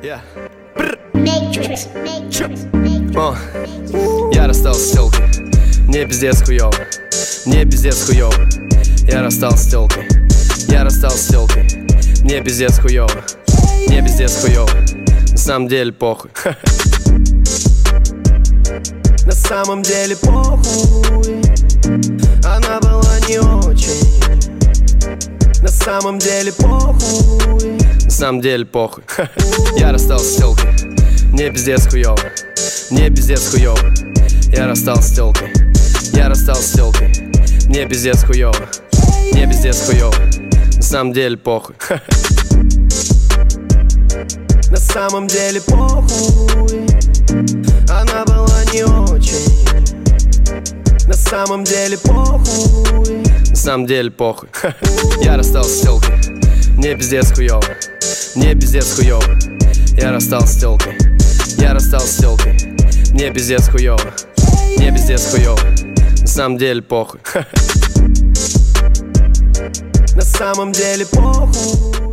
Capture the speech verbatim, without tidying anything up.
Yeah. О, я расстался с телкой. Мне пиздец хуёво. Мне пиздец хуёво. Я расстался с телкой. Я расстался с телкой. Мне пиздец хуёво. Мне пиздец хуёво. На самом деле похуй. На самом деле похуй. Она была не очень. На самом деле похуй. На самом деле похуй. Я расстался с телкой. Мне пиздец хуёво. Мне пиздец хуёво. Я расстался с телкой. Я расстался с телкой. Мне пиздец хуёво. Мне пиздец хуёво. На самом деле похуй. На самом деле похуй. Она была не очень. На самом деле похуй. На самом деле похуй. Я расстался с телкой. Мне пиздец хуёво. Мне пиздец хуёво. Я расстался с телкой. Я расстался с телкой. Мне пиздец хуёво. Мне пиздец хуёво. На самом деле похуй. На самом деле похуй.